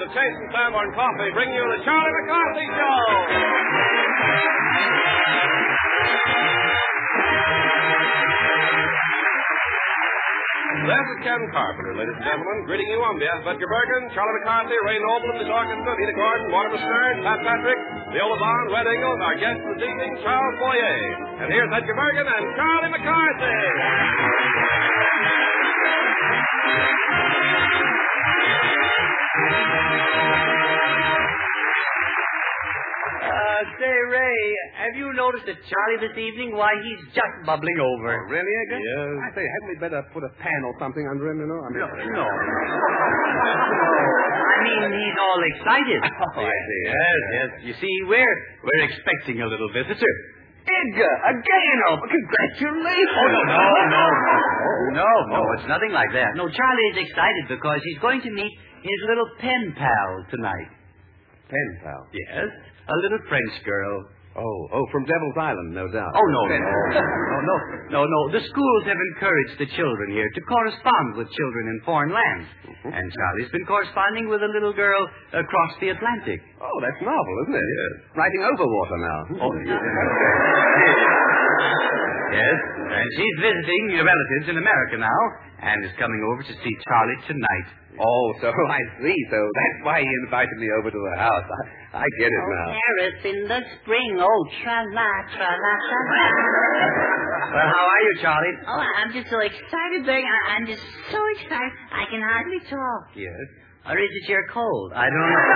of Chase and Sanborn Coffee bring you the Charlie McCarthy Show. This is Ken Carpenter, ladies and gentlemen, greeting you on behalf of Edgar Bergen, Charlie McCarthy, Ray Noble, the orchestra, Vita Gordon, Mortimer Stern, Pat Patrick, Viola Bond, Red Eagle, our guest this evening, Charles Boyer. And here's Edgar Bergen and Charlie McCarthy. Say, Ray, have you noticed that Charlie this evening? Why, he's just bubbling over. Oh, really, Edgar? Yes. I say, hadn't we better put a pan or something under him, you know? No. I mean, he's all excited. Oh, I see. Yes. You see, we're expecting a little visitor. Edgar, again! Oh, congratulations! Oh, no, it's nothing like that. No, Charlie is excited because he's going to meet his little pen pal tonight. Pen pal? Yes, a little French girl. Oh, from Devil's Island, no doubt. Oh, no. The schools have encouraged the children here to correspond with children in foreign lands. Mm-hmm. And Charlie's been corresponding with a little girl across the Atlantic. Oh, that's novel, isn't it? Yes. Writing over water now. Oh, yes, and she's visiting relatives in America now and is coming over to see Charlie tonight. Oh, so I see. So that's why he invited me over to the house. I get it now. Paris in the spring. Oh, tra-la, tra-la, tra-la. Well, how are you, Charlie? Oh, I'm just so excited, Berg. I'm just so excited. I can hardly talk. Yes. Or is it your cold? I don't know.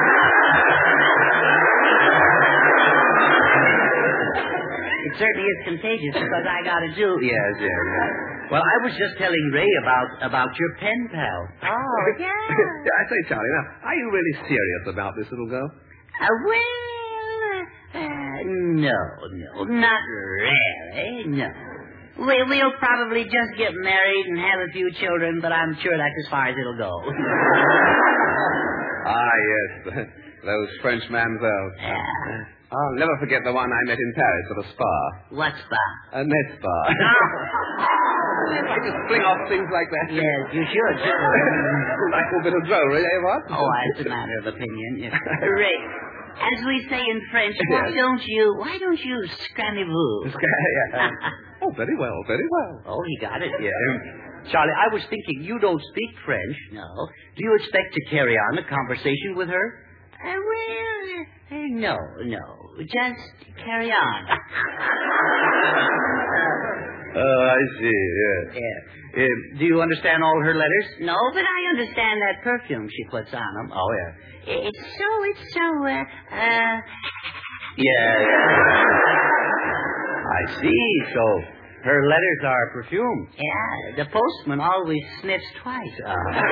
It certainly is contagious because I got a do. Yes. Well, I was just telling Ray about your pen pal. Oh, yeah. I say, Charlie, now, are you really serious about this little girl? No, not really, no. We'll probably just get married and have a few children, but I'm sure that's as far as it'll go. Yes, those French mamsells. Yeah. I'll never forget the one I met in Paris at a spa. What spa? A net spa. I just fling off things like that. Yes, you should. Like a bit of drollery, eh, what? Oh, it's a matter of opinion. Yes. Ray, as we say in French, why don't you scramble? Oh, very well. Oh, he got it. Yeah. Charlie, I was thinking you don't speak French. No. Do you expect to carry on a conversation with her? No. Just carry on. I see, yes. Yeah. Do you understand all her letters? No, but I understand that perfume she puts on them. Oh, yeah. It's so, Yeah. I see. So her letters are perfumed. Yeah, the postman always sniffs twice.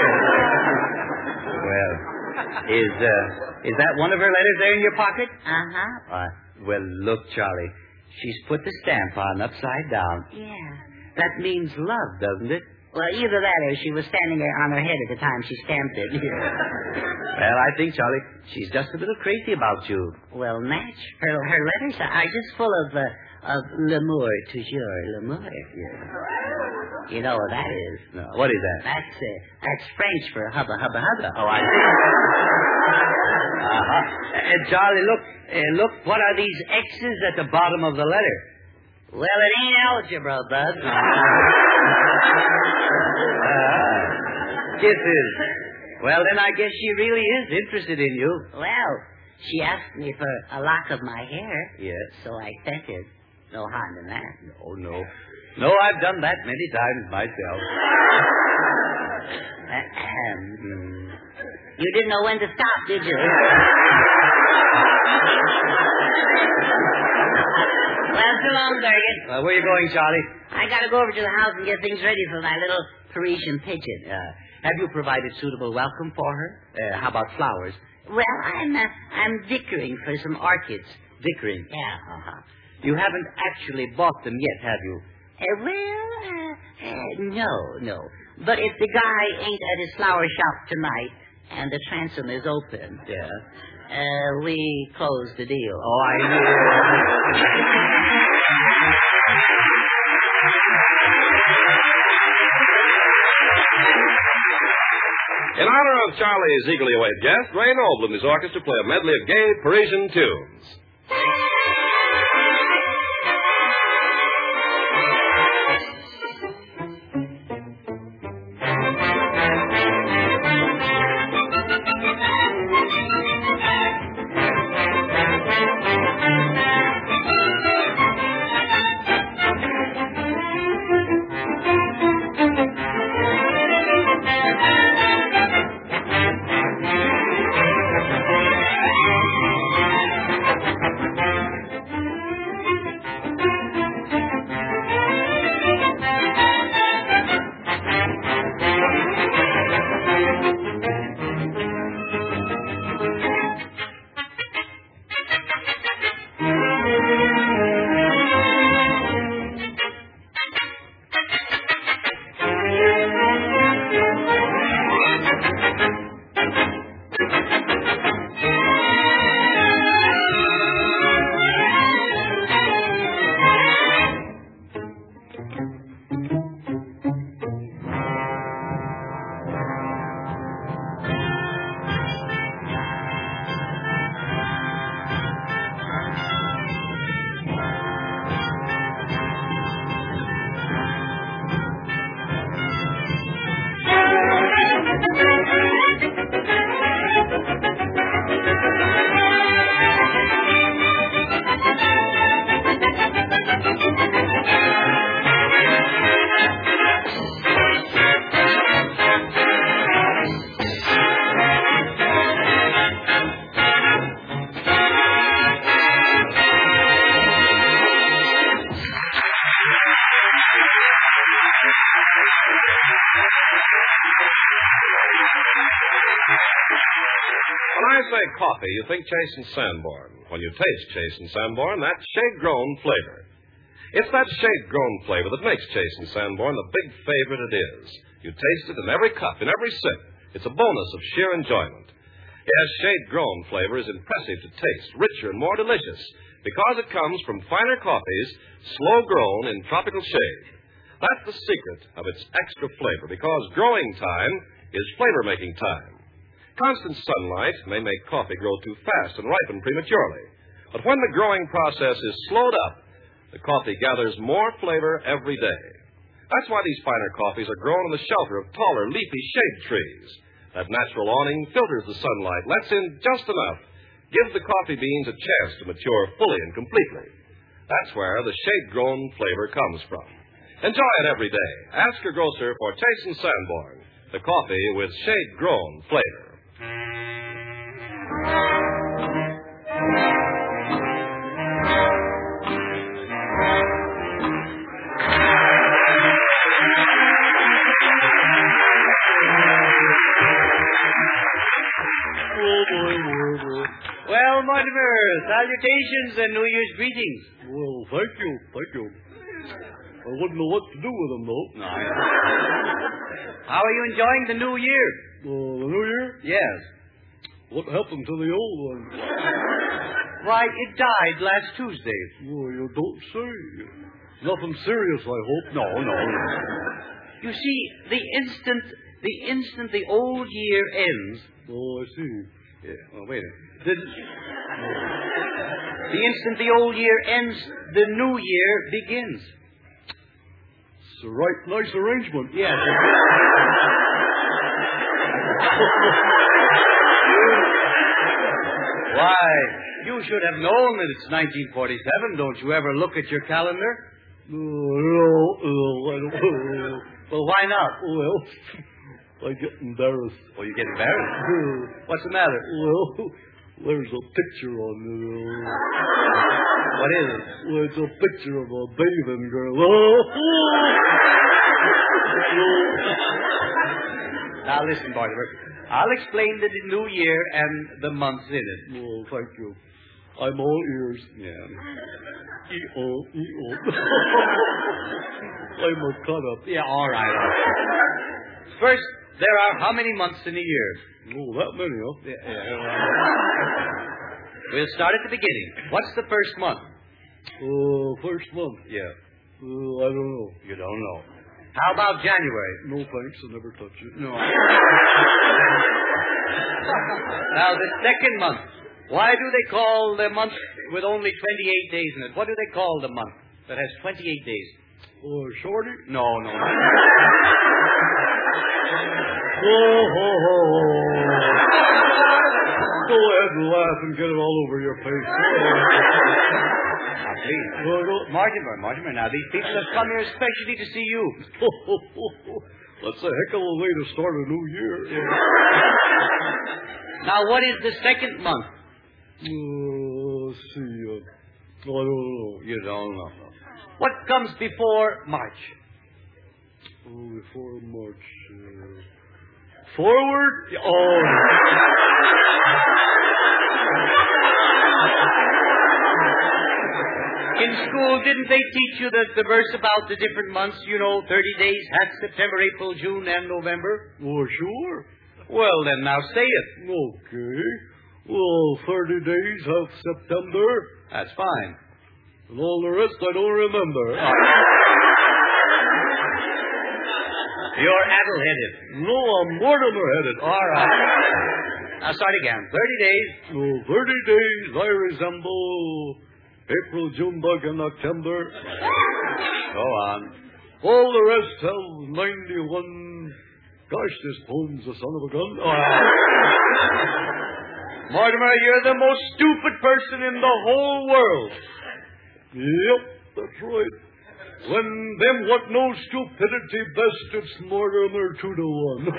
Well, is that one of her letters there in your pocket? Uh-huh. Well, look, Charlie. She's put the stamp on upside down. Yeah. That means love, doesn't it? Well, either that or she was standing there on her head at the time she stamped it. Well, I think, Charlie, she's just a little crazy about you. Well, Natch, her letters are just full of l'amour toujours, l'amour. Yeah. You know what that is? No, what is that? That's French for hubba, hubba, hubba. Oh, I see. Charlie, look, what are these X's at the bottom of the letter? Well, it ain't algebra, bud. Kisses. Well, then I guess she really is interested in you. Well, she asked me for a lock of my hair. Yes. So I sent her. No harm in that. Oh, no. No, I've done that many times myself. You didn't know when to stop, did you? Well, so long, Bergen. Where are you going, Charlie? I got to go over to the house and get things ready for my little Parisian pigeon. Have you provided suitable welcome for her? How about flowers? Well, I'm dickering for some orchids. Dickering? Yeah. Uh-huh. You haven't actually bought them yet, have you? No. But if the guy ain't at his flower shop tonight and the transom is open, we close the deal. Oh, I knew. In honor of Charlie's eagerly awaited guest, Ray Noble and his orchestra play a medley of gay Parisian tunes. When I say coffee, you think Chase and Sanborn. When you taste Chase and Sanborn, that's shade-grown flavor. It's that shade-grown flavor that makes Chase and Sanborn the big favorite it is. You taste it in every cup, in every sip. It's a bonus of sheer enjoyment. Yes, shade-grown flavor is impressive to taste, richer and more delicious, because it comes from finer coffees, slow-grown in tropical shade. That's the secret of its extra flavor, because growing time is flavor-making time. Constant sunlight may make coffee grow too fast and ripen prematurely. But when the growing process is slowed up, the coffee gathers more flavor every day. That's why these finer coffees are grown in the shelter of taller, leafy shade trees. That natural awning filters the sunlight, lets in just enough, gives the coffee beans a chance to mature fully and completely. That's where the shade-grown flavor comes from. Enjoy it every day. Ask your grocer for Chase and Sanborn, the coffee with shade-grown flavor. Well, Mortimer, salutations and New Year's greetings. Well, thank you. I wouldn't know what to do with them, though. No, how are you enjoying the new year? The New Year? Yes. What happened to the old one? Why, it died last Tuesday. Oh, you don't say. Nothing serious, I hope. No. You see, the instant the old year ends... Oh, I see. Yeah, well, wait a minute. The instant the old year ends, the new year begins. It's a right nice arrangement. Yes. Why, you should have known that it's 1947. Don't you ever look at your calendar? No, I don't. Well, why not? Well, I get embarrassed. Oh, you get embarrassed? What's the matter? Well, there's a picture on it. What is it? Well, it's a picture of a bathing girl. Now, listen, Mortimer. I'll explain the new year and the months in it. Oh, thank you. I'm all ears. Yeah. E-O. I'm a cut-up. Yeah, all right. First, there are how many months in a year? Oh, that many, huh? We'll start at the beginning. What's the first month? First month? Yeah. I don't know. You don't know. How about January? No, thanks. I never touch it. No. Now, the second month. Why do they call the month with only 28 days in it? What do they call the month that has 28 days? Oh, shorty? No. Oh, ho, ho, ho. Go ahead and laugh and get it all over your face. Now, please. Mortimer, now, these people have come here especially to see you. That's a heck of a way to start a new year. Now, what is the second month? Let's see. I don't know. You don't know. What comes before March? Before March. Forward? Oh. In school, didn't they teach you the verse about the different months? 30 days, half September, April, June, and November? Oh, sure. Well, then, now say it. Okay. Well, 30 days, half September. That's fine. And all the rest I don't remember. You're addle-headed. No, I'm Mortimer-headed. All right. Now start again. 30 days. No, 30 days I resemble April, June bug, and October. Go on. All the rest have 91. Gosh, this poem's the son of a gun. Mortimer, you're the most stupid person in the whole world. Yep, that's right. When them what know stupidity best, it's Mortimer 2-1.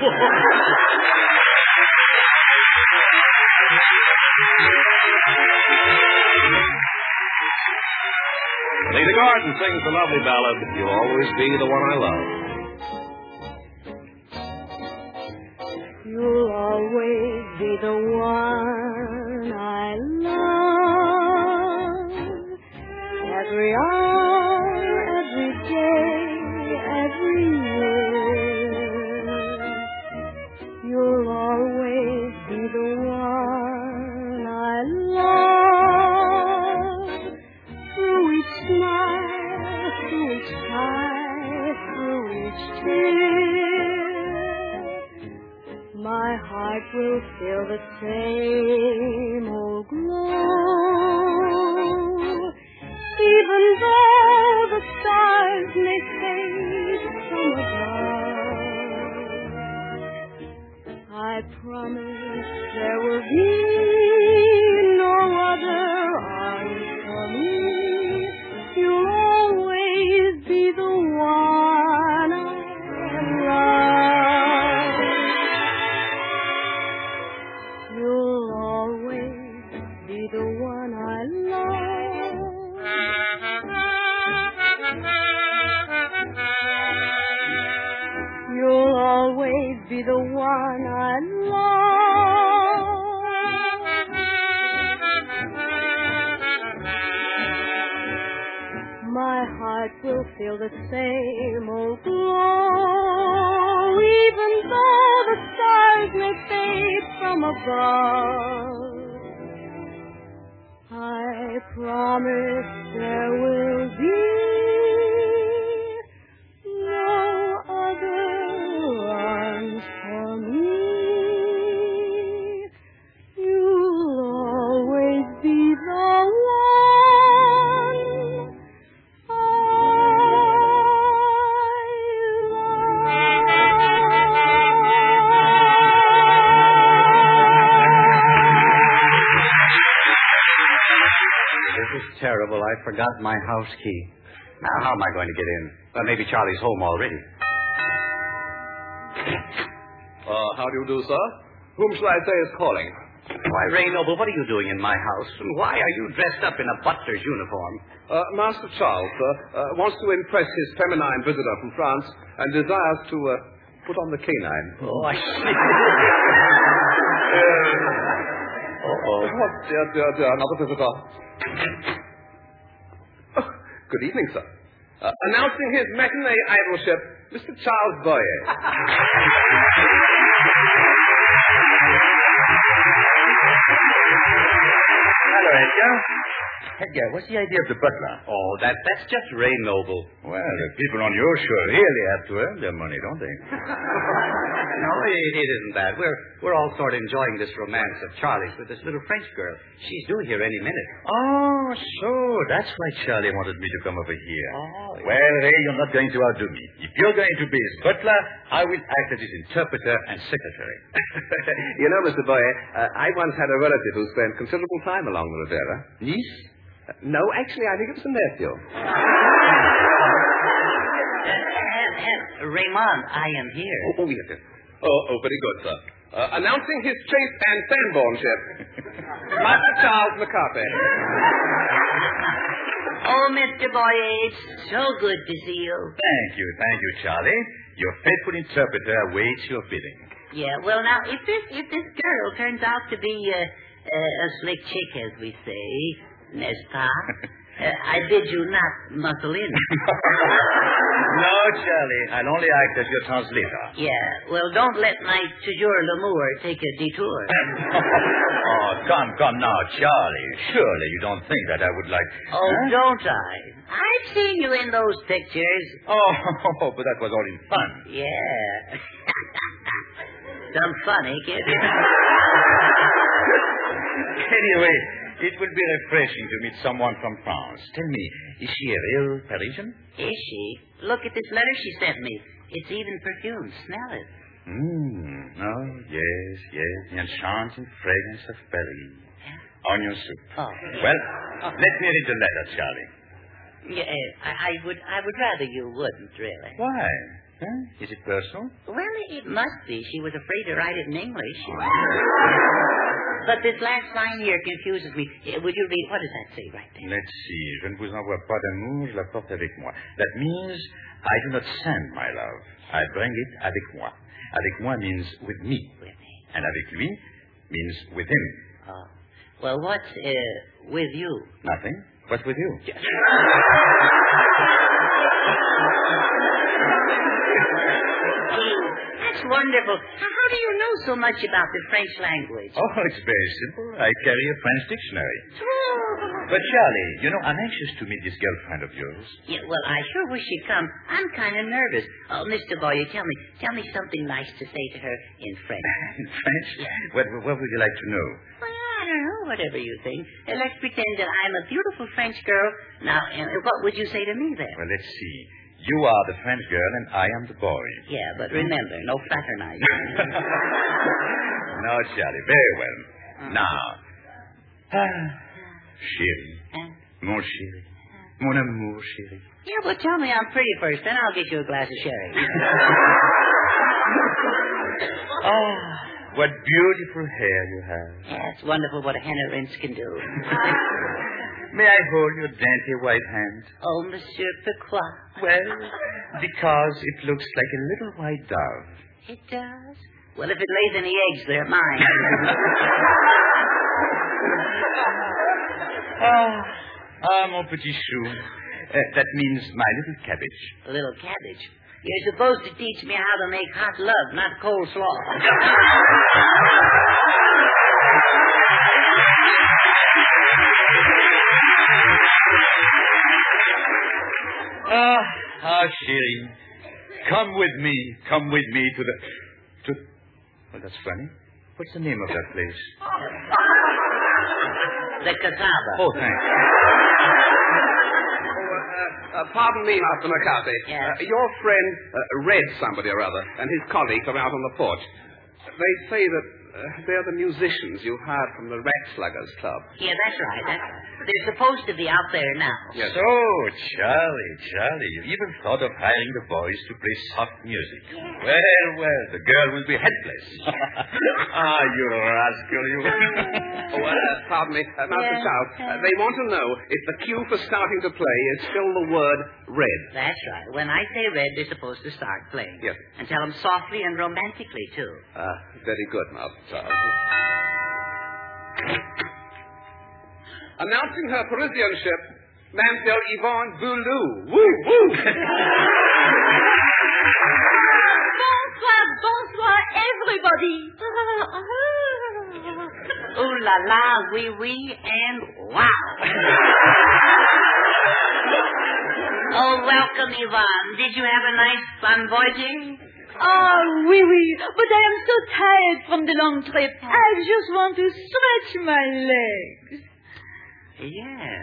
Lady Gordon sings the lovely ballad, You'll Always Be the One I Love. You'll always be the one I love. Every hour, every day, every year. You'll always be the one I love. Through each smile, through each sigh, through each tear. My heart will feel the same old glow, even though the stars may fade from above. I promise there will be no other arms for me. You'll always be the one I love. You'll always be the one I love. You'll always be the one I love. My heart will feel the same old glow, even though the stars may fade from above. I promise there will be no other arms for me. You'll always be the one I This is terrible. I forgot my house key. Now, how am I going to get in? Well, maybe Charlie's home already. How do you do, sir? Whom shall I say is calling? Why, Ray Noble, what are you doing in my house? And why are you dressed up in a butler's uniform? Master Charles, sir, wants to impress his feminine visitor from France and desires to put on the canine. Oh, I see. Oh, dear, another visitor. Oh, good evening, sir. Announcing his matinee idolship, Mr. Charles Boyer. Hello, Edgar. Edgar, what's the idea of the butler? Oh, that's just Ray Noble. Well, the people on your show really have to earn their money, don't they? No, it isn't that. We're all sort of enjoying this romance of Charlie's with this little French girl. She's due here any minute. Oh, so that's why Charlie wanted me to come over here. Oh, yeah. Well, Ray, you're not going to outdo me. If you're going to be his butler, I will act as his interpreter and secretary. You know, Mr. Boyer, I once had a relative who spent considerable time along the Riviera. Niece? No, actually, I think it was a nephew. Raymond, I am here. Oh, yes, yes. Oh, very good, sir. Announcing his Chase and Sanborn ship. Master Charles McCarthy. Oh, Mr. Boyer, it's so good to see you. Thank you, Charlie. Your faithful interpreter awaits your bidding. Yeah, well, now, if this girl turns out to be a slick chick, as we say, n'est-ce pas? I bid you not muscle in. No, Charlie. I'll only act as your translator. Yeah, well, don't let my toujours l'amour take a detour. Oh, come now, Charlie. Surely you don't think that I would like... Oh, huh? Don't I? I've seen you in those pictures. Oh, but that was all in fun. Yeah. Some funny, kid. Anyway, it will be refreshing to meet someone from France. Tell me, is she a real Parisian? Is she? Look at this letter she sent me. It's even perfumed. Smell it. Oh, yes. The enchanting fragrance of Paris. Onion soup. Oh. Well, let me read the letter, Charlie. Yeah, I would rather you wouldn't, really. Why? Huh? Is it personal? Well, it must be. She was afraid to write it in English. But this last line here confuses me. Would you read? What does that say right there? Let's see. Je ne vous envoie pas d'amour, je la porte avec moi. That means I do not send my love. I bring it avec moi. Avec moi means with me. With me. And avec lui means with him. Oh. Well, what's with you? Nothing. What's with you? That's wonderful. How do you know so much about the French language? Oh, it's very simple. I carry a French dictionary. But, Charlie, you know, I'm anxious to meet this girlfriend of yours. Yeah, well, I sure wish she'd come. I'm kind of nervous. Oh, Mr. Boyer, tell me something nice to say to her in French. In French? What would you like to know? Well, I don't know, whatever you think. Let's pretend that I'm a beautiful French girl. Now, what would you say to me then? Well, let's see. You are the French girl and I am the boy. Yeah, but remember, no fraternizing. No, Charlie, very well. Now, chérie, mon chéri, mon amour chéri. Yeah, well, tell me I'm pretty first, then I'll get you a glass of sherry. What beautiful hair you have. Yeah, it's wonderful what a henna rinse can do. May I hold your dainty white hand? Oh, Monsieur, pourquoi? Well, because it looks like a little white dove. It does? Well, if it lays any eggs, they're mine. Mon petit chou. That means my little cabbage. A little cabbage? You're supposed to teach me how to make hot love, not coleslaw. Chérie. Come with me to... Well, that's funny. What's the name of that place? The Casaba. Oh, thanks. Pardon me, Master McCarthy. Yeah. Your friend read somebody or other, and his colleagues are out on the porch. They say that they're the musicians you hired from the Rat Sluggers Club. Yeah, that's right. They're supposed to be out there now. Yes. So, Charlie, you even thought of hiring the boys to play soft music. Yeah. Well, the girl will be headless. You rascal, you. Pardon me, Master Charles. They want to know if the cue for starting to play is still the word red. That's right. When I say red, they're supposed to start playing. Yes. And tell them softly and romantically, too. Very good, Master Charles. Announcing her Parisian ship, Mademoiselle Yvonne Boulou. Woo, woo! Bonsoir, everybody. Ooh la la, oui, oui, and wow. Oh, welcome, Yvonne. Did you have a nice fun voyaging? Oh, oui, oui. But I am so tired from the long trip. I just want to stretch my legs. Yeah.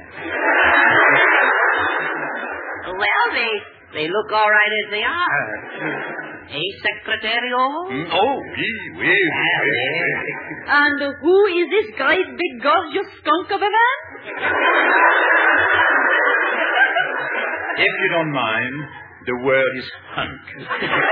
Well, they look all right as they are. Hey, Secretario? Oh, oui, oui. And who is this great big gorgeous skunk of a man? If you don't mind, the word is hunk.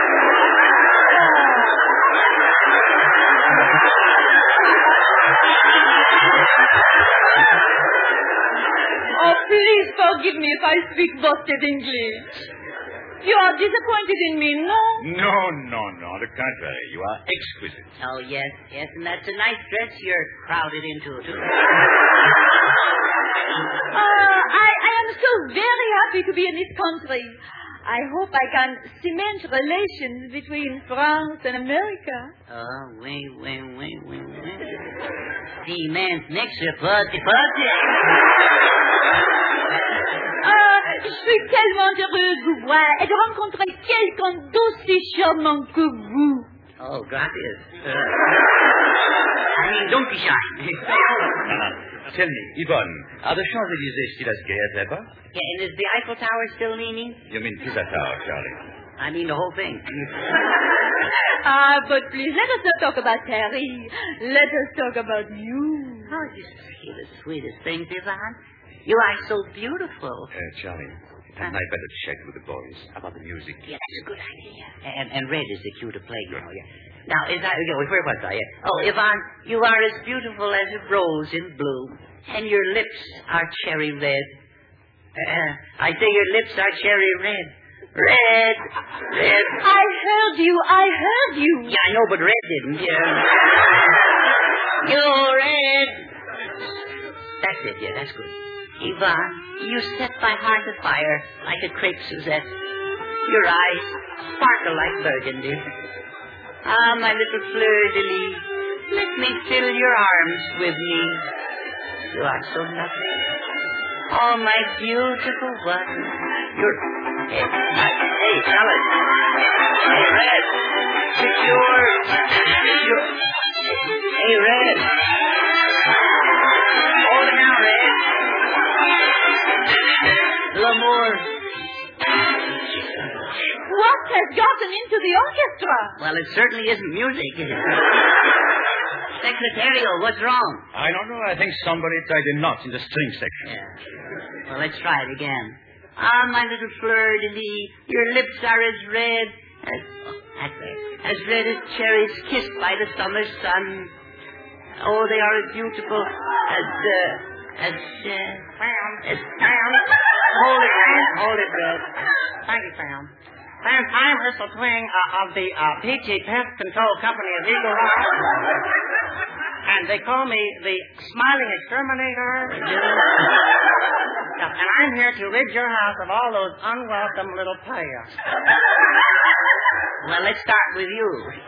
Oh, please forgive me if I speak busted English. You are disappointed in me, no? No. On the contrary, you are exquisite. Oh, yes, and that's a nice dress you're crowded into, too. I am so very happy to be in this country. I hope I can cement relations between France and America. Oh, oui. Cement next to party. Je suis tellement heureuse de vous voir et de rencontrer quelqu'un d'aussi charmant que vous. Oh, gracias. Don't be shy. Tell me, Yvonne, are the Champs-Élysées still as gay as ever? Yeah, and is the Eiffel Tower still leaning? You mean Pisa Tower, Charlie? I mean the whole thing. But please, let us not talk about Paris. Let us talk about you. Oh, you say the sweetest things, Yvonne. You are so beautiful. Charlie, I better check with the boys about the music. Yeah, that's a good idea. And red is the cue to play, you know. Yeah. Now, where was I? Oh, Yvonne, you are as beautiful as a rose in bloom, and your lips are cherry red. I say your lips are cherry red. Red. I heard you. Yeah, I know, but red didn't. You're red. That's it, yeah, that's good. Yvonne, you set my heart afire like a crepe Suzette. Your eyes sparkle like burgundy. Ah, my little fleur-de-lis, let me fill your arms with me. You are so lovely. Oh, my beautiful one. You're... Hey, Alice. Hey, Red. It's yours. Hey, Red. Hold it now, Red. L'amour. What has gotten into the orchestra? Well, it certainly isn't music. Secretario, what's wrong? I don't know. I think somebody tied a knot in the string section. Yeah. Well, let's try it again. Ah, my little fleur-de-lis, your lips are as red as red as cherries kissed by the summer sun. Oh, they are as beautiful as Hold it, Red. Thank you, Sam. Sam, I'm Bristol Twing of the PG Pest Control Company of Eagle Rock. And they call me the Smiling Exterminator. And I'm here to rid your house of all those unwelcome little players. Well, let's start with you.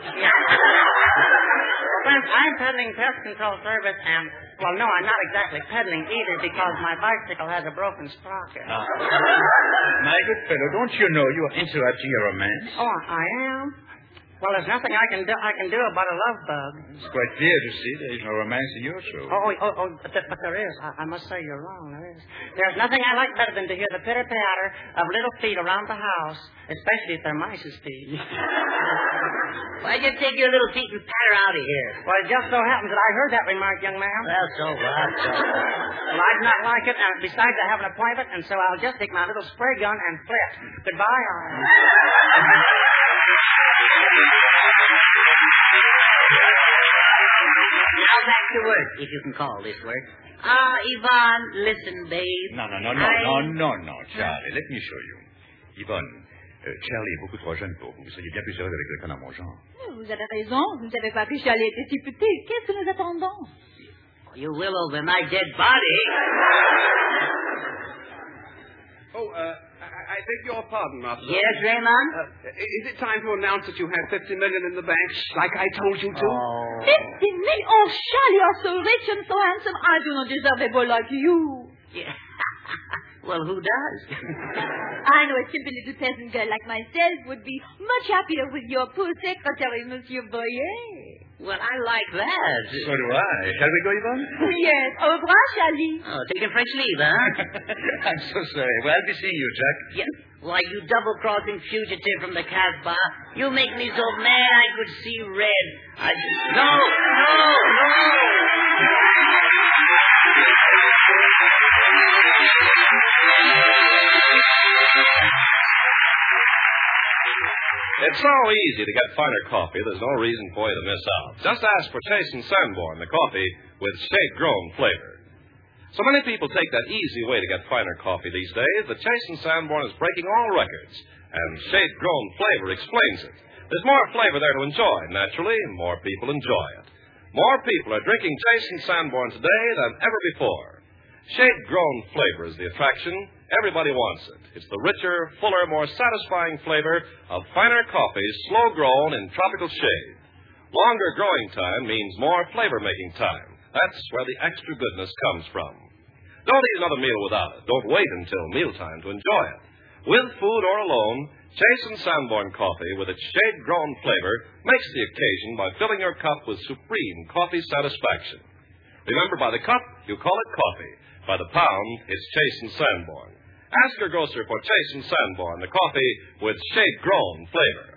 Friends, I'm peddling pest control service and, well, no, I'm not exactly peddling either because my bicycle has a broken sprocket. My good fellow, don't you know you are interrupting a romance? Oh, I am? Well, there's nothing I can do about a love bug. It's quite clear to see there is no romance in your show. But there is. I must say you're wrong. There is. There's nothing I like better than to hear the pitter-patter of little feet around the house, especially if they're mice's feet. Why'd you take your little feet and patter out of here? Well, it just so happens that I heard that remark, young man. Well, so what? Well, I do not like it, and besides, I have an appointment, and so I'll just take my little spray gun and flip. Goodbye, Now back to work, if you can call this work. Yvonne, listen, babe. No, Charlie. Let me show you. Yvonne, Charlie est beaucoup trop jeune pour vous. Vous seriez bien plus heureuse avec quelqu'un dans mon genre. Vous avez raison. Vous ne savez pas que Charlie était si petit. Qu'est-ce que nous attendons? You will over my dead body. I beg your pardon, Master. Yes, Raymond? Is it time to announce that you have $50 million in the bank, like I told you to? 50 million? Oh, Charlie, you're so rich and so handsome. I do not deserve a boy like you. Yeah. Well, who does? I know a simple little peasant girl like myself would be much happier with your poor secretary, Monsieur Boyer. Well, I like that. So do I. Shall we go, Yvonne? Yes. Au revoir, Charlie. Oh, taking French leave, huh? I'm so sorry. Well, I'll be seeing you, Jack. Yeah. Why, you double-crossing fugitive from the Casbah. You make me so mad I could see red. No! It's so easy to get finer coffee, there's no reason for you to miss out. Just ask for Chase and Sanborn, the coffee with shade-grown flavor. So many people take that easy way to get finer coffee these days that Chase and Sanborn is breaking all records, and shade-grown flavor explains it. There's more flavor there to enjoy, naturally, and more people enjoy it. More people are drinking Chase and Sanborn today than ever before. Shade-grown flavor is the attraction. Everybody wants it. It's the richer, fuller, more satisfying flavor of finer coffees, slow-grown in tropical shade. Longer growing time means more flavor-making time. That's where the extra goodness comes from. Don't eat another meal without it. Don't wait until mealtime to enjoy it. With food or alone, Chase and Sanborn coffee with its shade-grown flavor makes the occasion by filling your cup with supreme coffee satisfaction. Remember, by the cup, you call it coffee. By the pound, it's Chase and Sanborn. Ask your grocer for Chase and Sanborn, the coffee with shade-grown flavor.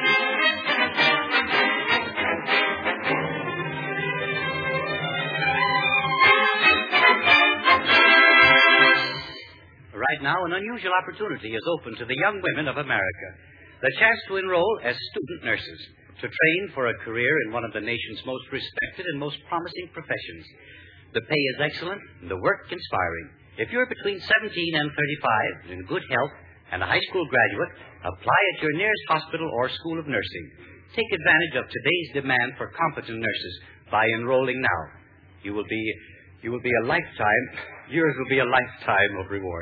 Right now, an unusual opportunity is open to the young women of America. The chance to enroll as student nurses, to train for a career in one of the nation's most respected and most promising professions. The pay is excellent and the work inspiring. If you're between 17 and 35, in good health, and a high school graduate, apply at your nearest hospital or school of nursing. Take advantage of today's demand for competent nurses by enrolling now. You will be a lifetime. Yours will be a lifetime of reward.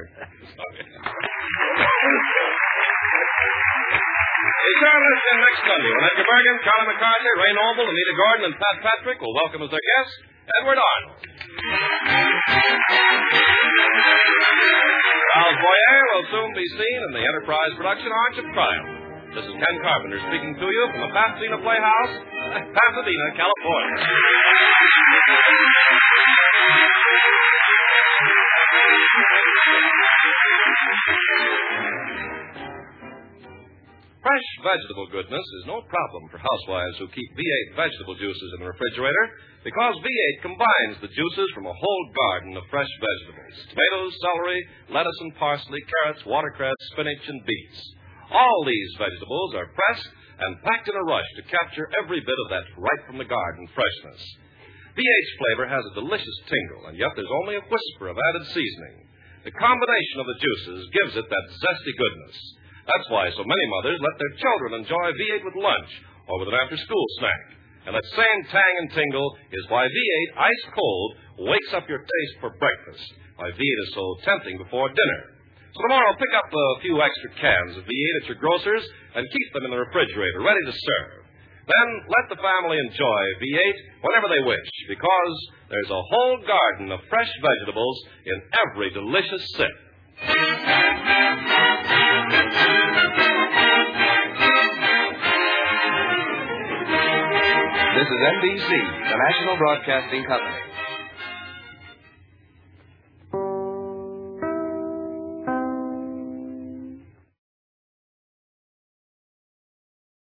Return us in next Sunday when Edgar Bergen, Charlie McCarthy, Ray Noble, Anita Gordon, and Pat Patrick will welcome as their guest Edward Arnold. Charles Boyer will soon be seen in the Enterprise production Arch of Triumph. This is Ken Carpenter speaking to you from the Pasadena Playhouse, Pasadena, California. Fresh vegetable goodness is no problem for housewives who keep V8 vegetable juices in the refrigerator because V8 combines the juices from a whole garden of fresh vegetables. Tomatoes, celery, lettuce and parsley, carrots, watercress, spinach, and beets. All these vegetables are pressed and packed in a rush to capture every bit of that right-from-the-garden freshness. V8's flavor has a delicious tingle, and yet there's only a whisper of added seasoning. The combination of the juices gives it that zesty goodness. That's why so many mothers let their children enjoy V8 with lunch or with an after-school snack. And that same tang and tingle is why V8 ice cold wakes up your taste for breakfast. Why V8 is so tempting before dinner. So tomorrow, pick up a few extra cans of V8 at your grocer's and keep them in the refrigerator, ready to serve. Then let the family enjoy V8 whenever they wish, because there's a whole garden of fresh vegetables in every delicious sip. This is NBC, the National Broadcasting Company.